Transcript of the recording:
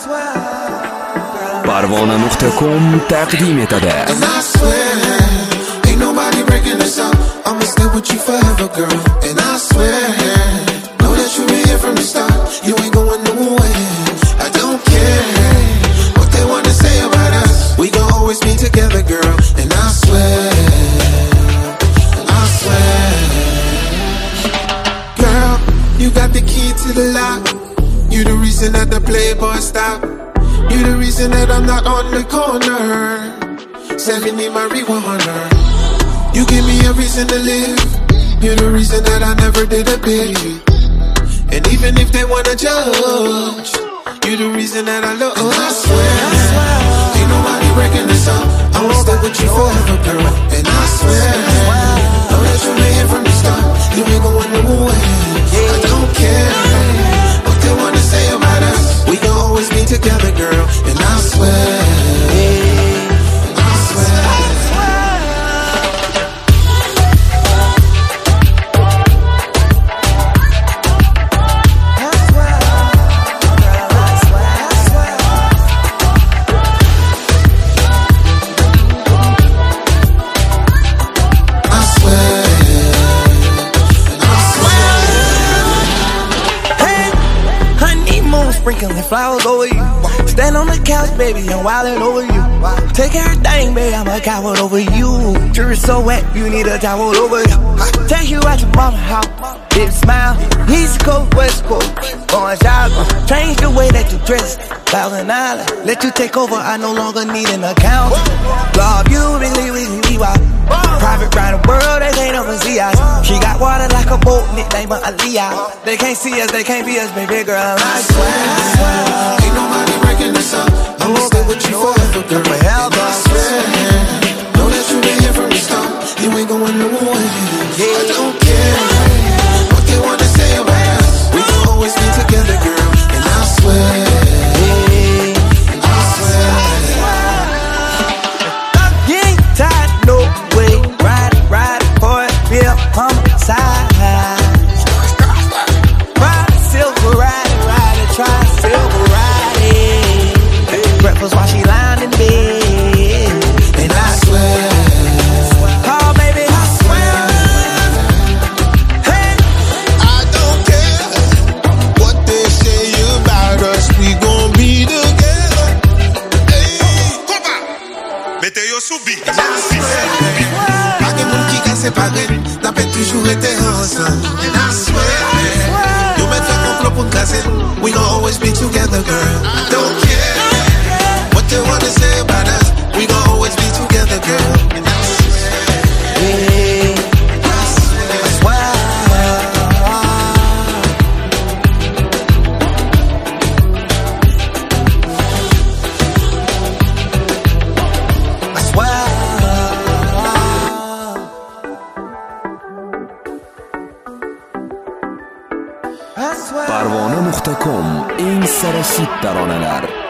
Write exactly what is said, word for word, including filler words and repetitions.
Parvona nuqta com taqdim etadi. And I swear, ain't nobody breaking us up. I'ma stay with you forever, girl. And I swear, know that you been here from the start. You ain't going nowhere. I don't care what they wanna say about us. We gon' always be together, girl. And I swear, I swear, girl, you got the key to the lock. You the reason that the playboy stopped. You the reason that I'm not on the corner. seventy marijuana. You give me a reason to live. You're the reason that I never did a bit. And even if they wanna judge, you're the reason that I love. And I swear, ain't nobody breaking this up. I'ma stay with you forever, girl. And I swear, know that you been here from the start. You ain't going nowhere. I don't care what they wanna say about us. We gon' always be together, girl. And I swear, I swear. Sprinkling flowers over you. Stand on the couch, baby, I'm wildin' over you. Take everything, baby, I'm a coward over you. Jury so wet, you need a towel over you. Take you out your mama house, big smile. East Coast, West Coast, going shopping. Change the way that you dress, Thousand Island. Let you take over, I no longer need an account. Love you, really, really, really. Private round the world, they can't ever see us. She got water like a boat, nickname her Aaliyah. They can't see us, they can't be us, baby girl. I swear, ain't nobody breaking this up. I'ma stay with you forever, girl. And I swear, know that you been here from the start. You ain't going nowhere. I don't care what they wanna say about us. We gon' always be together, girl. And I swear, I swear, you ain't tired, no way. Ride, ride for it, feel homicide. Ride silver, ride, ride, try silver, ride. Breakfast while she lying in bed. And I swear, oh baby, I swear, hey, I don't care what they say about us. We gon' be together. Hey, compa, mettez-yo sous beat. Pas de monde qui casse séparé, n'a pas toujours été ensemble. And I swear, you met fait complot pour casser. We gon' always be together, girl. I don't care what they wanna say about us. We gon' always be together, girl. And I swear, I swear, I swear. Parvona nuqta com eng sara hit taronalar.